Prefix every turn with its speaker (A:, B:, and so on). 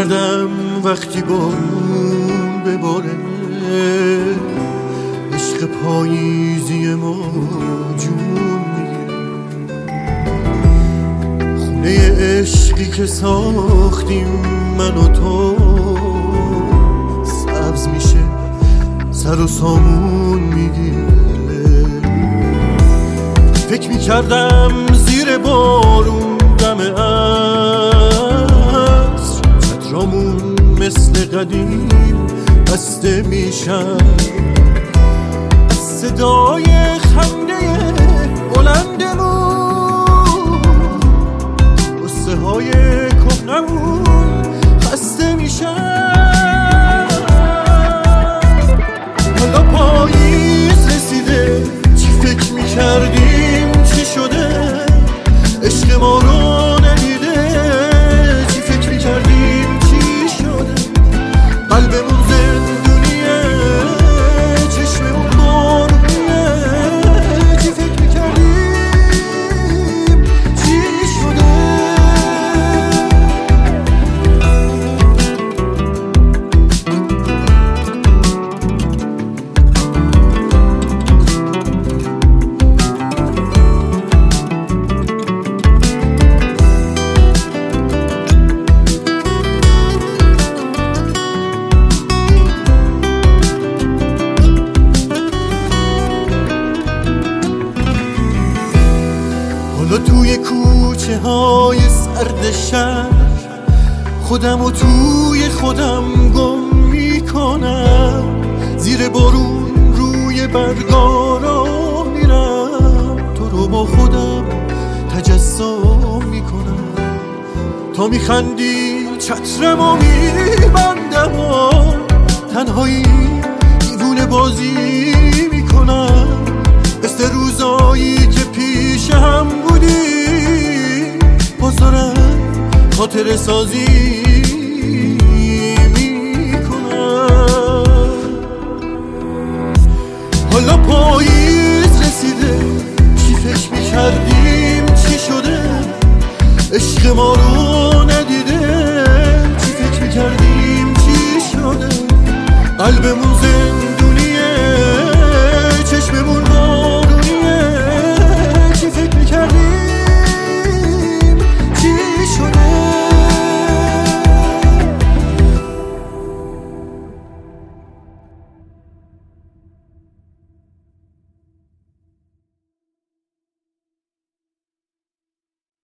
A: میکردم وقتی بارون بباره، عشق پاییزی ما جون میگیره. خونه عشقی که ساختیم من و تو سبز میشه، سر و سامون میگیره. فکر میکردم زیر بارون دم عصر چترامون مثل قدیم بسته میشن، از صدای خنده بلندمون قصه های کهنمون خسته میشن. حالا پاییز رسیده، چی فکر میکردیم چی شده؟ عشق ما رو ندیده، چی فکر میکردیم چی شده؟ قلبمون زندونیه، چشممون بارونیه، چی فکر میکردیم چی شده؟ حالا توی کوچه های سرد شهر خودم و توی خودم گم میکنم، زیر بارون روی برگارا میرم، تو رو با خودم تجسم میکنم. تا میخندی چترمو میبندم و تنهایی دیوونه بازی میکنم، مثل روزایی که پیش هم بودی باز دارم خاطر سازی میکنم. حالا پاییز رسیده، چی فکر میکردیم چی شده؟ عشق ما رو ندیده، چی فکر میکردیم چی شده؟ قلبمون